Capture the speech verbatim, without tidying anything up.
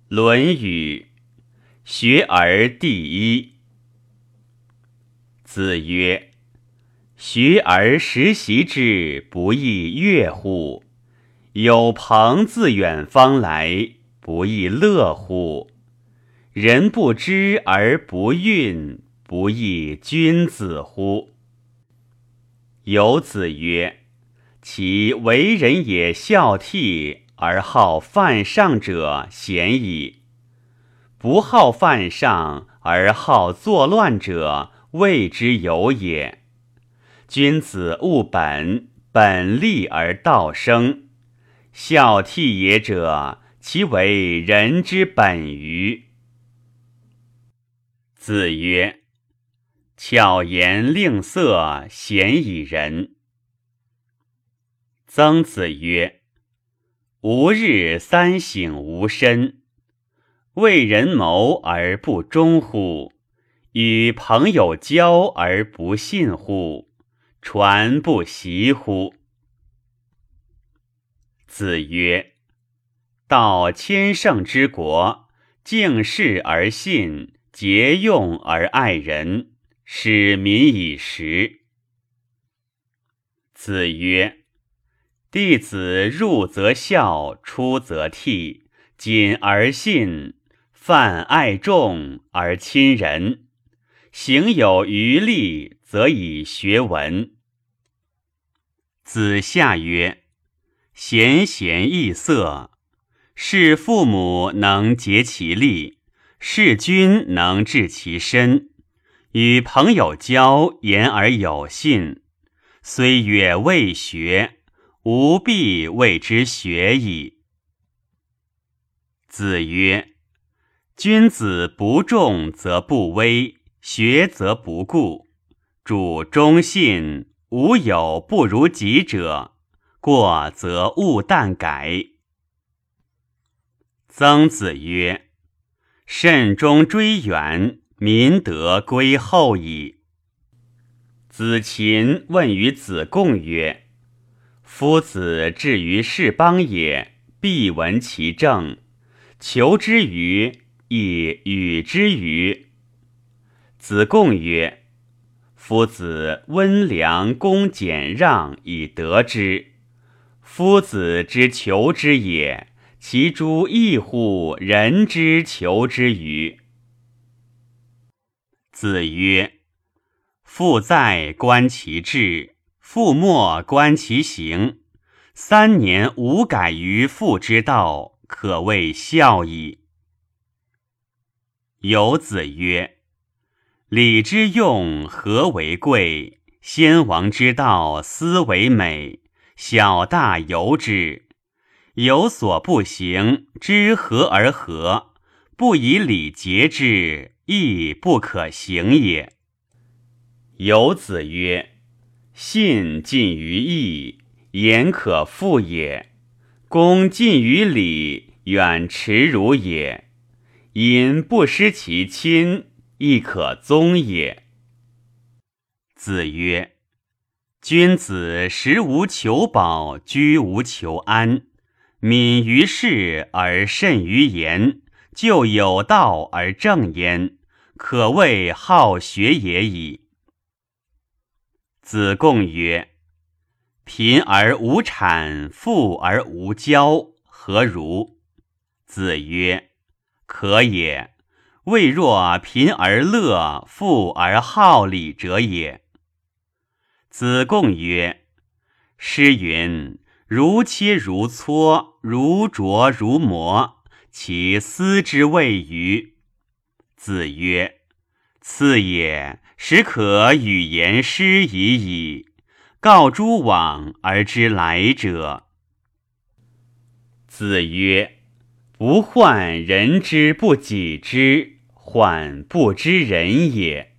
论语学而第一。子曰：学而时习之，不亦说乎？有朋自远方来，不亦乐乎？人不知而不愠，不亦君子乎？有子曰：其为人也孝悌，而好犯上者鲜矣。不好犯上而好作乱者，谓之有也。君子务本，本立而道生。孝悌也者，其为人之本与？子曰：巧言令色，鲜矣仁。曾子曰：吾日三省吾身。为人谋而不忠乎？与朋友交而不信乎？传不习乎？子曰：道千乘之国，敬事而信，节用而爱人，使民以时。子曰：弟子入则孝，出则悌，谨而信，泛爱众而亲仁，行有余力，则以学文。子夏曰：贤贤易色，是父母能竭其力，是君能治其身。与朋友交，言而有信，虽曰未学，吾必谓之学矣。子曰：君子不重则不威，学则不固。主忠信，无有不如己者，过则勿惮改。曾子曰：慎终追远，民德归厚矣。子禽问于子贡曰：夫子至于是邦也，必闻其政，求之于，亦与之于？子贡曰：夫子温良恭俭让以得之。夫子之求之也，其诸异乎人之求之与？子曰：父在，观其志；父没，观其行。三年无改于父之道，可谓孝矣。有子曰：礼之用，和为贵；先王之道，斯为美。小大由之。有所不行，知和而和，不以礼节之，亦不可行也。有子曰：信近于义，言可复也；恭近于礼，远耻辱也。因不失其亲，亦可宗也。子曰：君子食无求饱，居无求安，敏于事而慎于言，就有道而正焉，可谓好学也已。子贡曰：贫而无谄，富而无骄，何如？子曰：可也。未若贫而乐，富而好礼者也。子贡曰：诗云：如切如磋，如琢如磨，其斯之谓与？子曰：次也，始可与言诗已矣。告诸往而知来者。子曰：不患人之不己知，患不知人也。